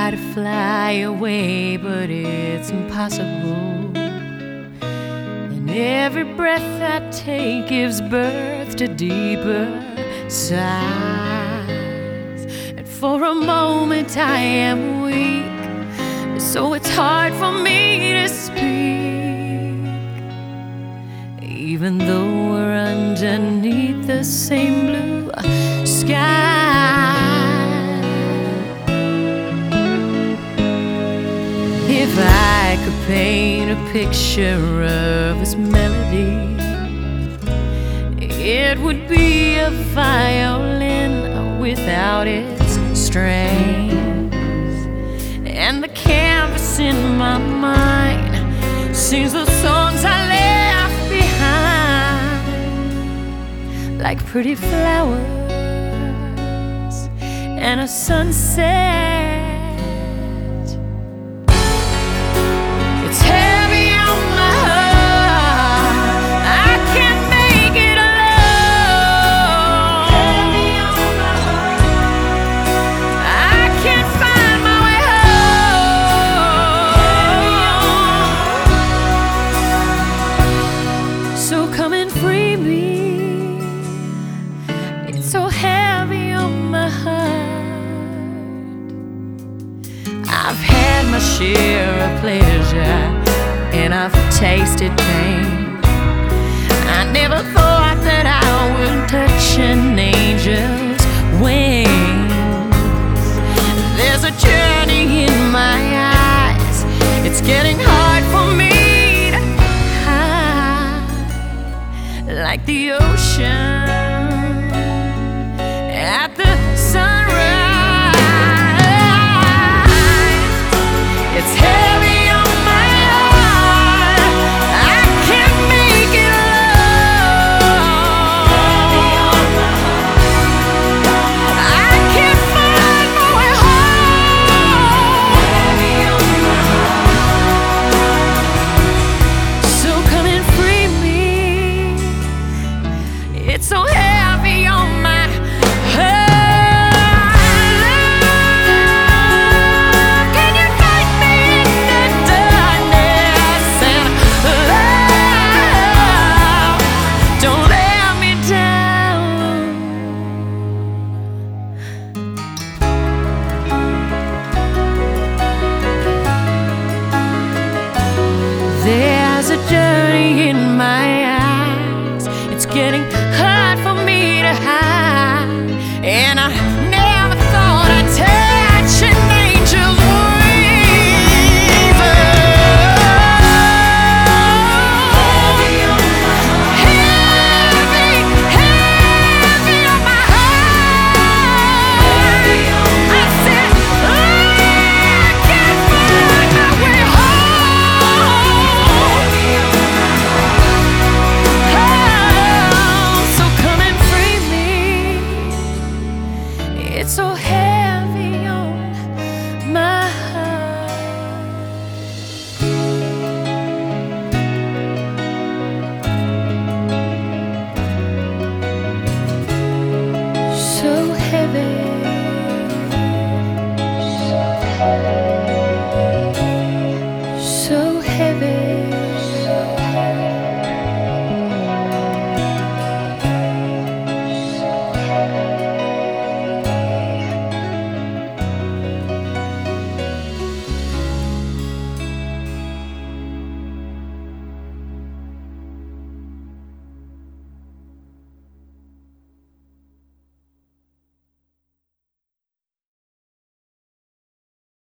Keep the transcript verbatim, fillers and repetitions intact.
try to fly away, but it's impossible. And every breath I take gives birth to deeper sighs. And for a moment I am weak, so it's hard for me to speak, even though we're underneath the same blue sky. If I could paint a picture of this melody, it would be a violin without its strings, and the canvas in my mind sings the songs I left behind, like pretty flowers and a sunset. It's heavy on my heart, I can't make it alone. Heavy on my heart, I can't find my way home. So come and free me, it's so heavy on my heart. I've had my share of pleasure and I've tasted pain. I never thought that I would touch an angel's wings. There's a journey in my eyes, it's getting hard for me to hide, like the ocean